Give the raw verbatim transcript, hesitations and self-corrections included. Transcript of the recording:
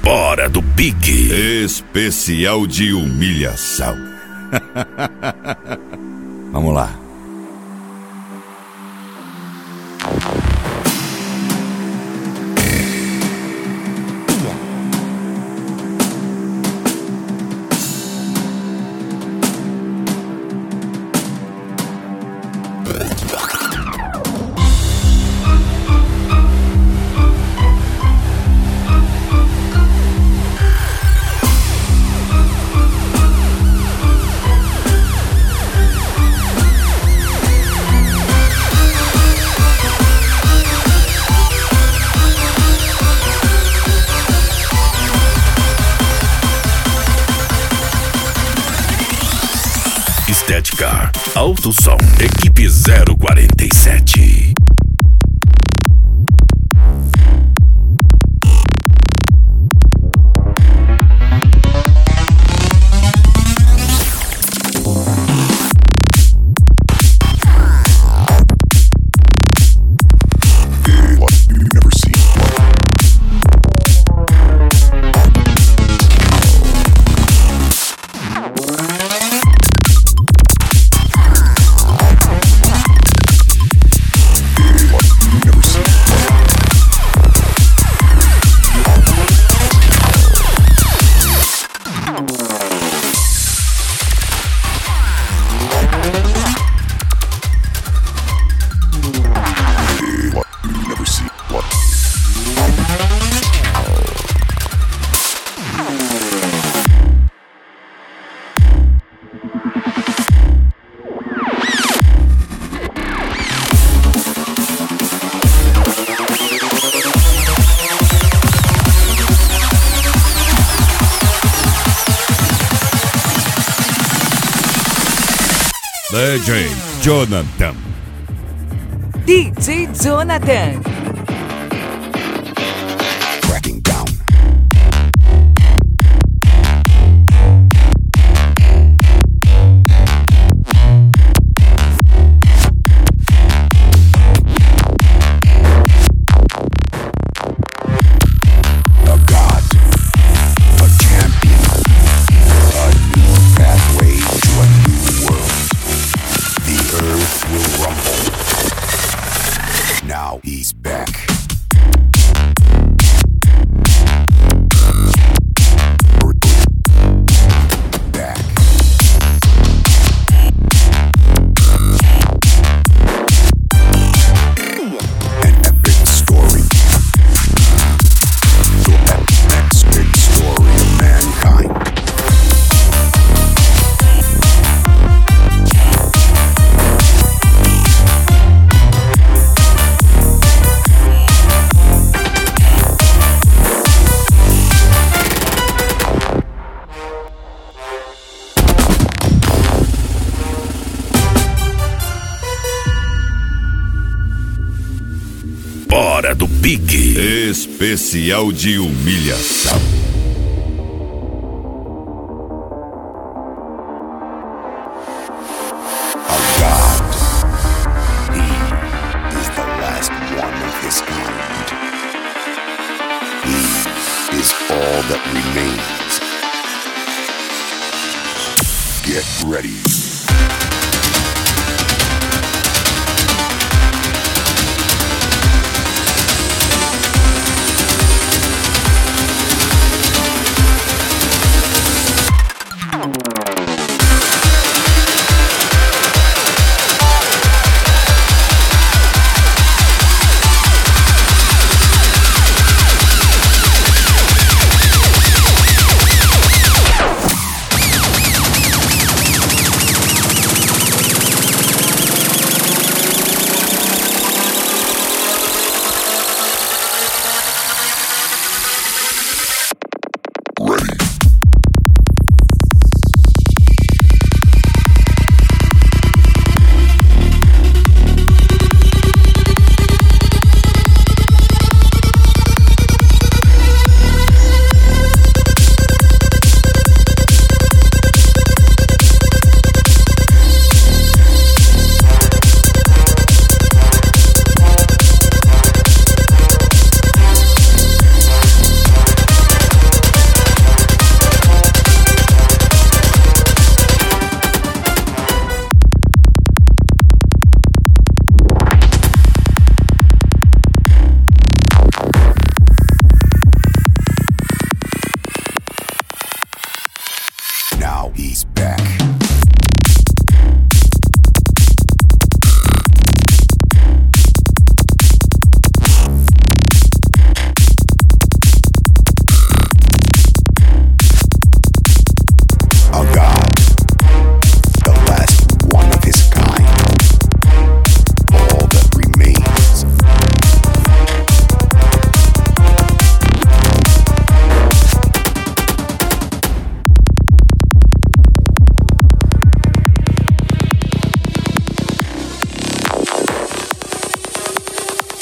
Hora do Big. Especial de humilhação. Vamos lá. Estética, Alto Som, Equipe zero quarenta e sete. D J Jonathan. D J Jonathan. Cracking down. A god, a champion, a new pathway to a new world. The earth will rumble. Now he's back. Back. An epic story. The next big story of mankind. Hora do Big. Especial de humilhação. A god. He is the last one of his kind. He is all that remains. Get ready.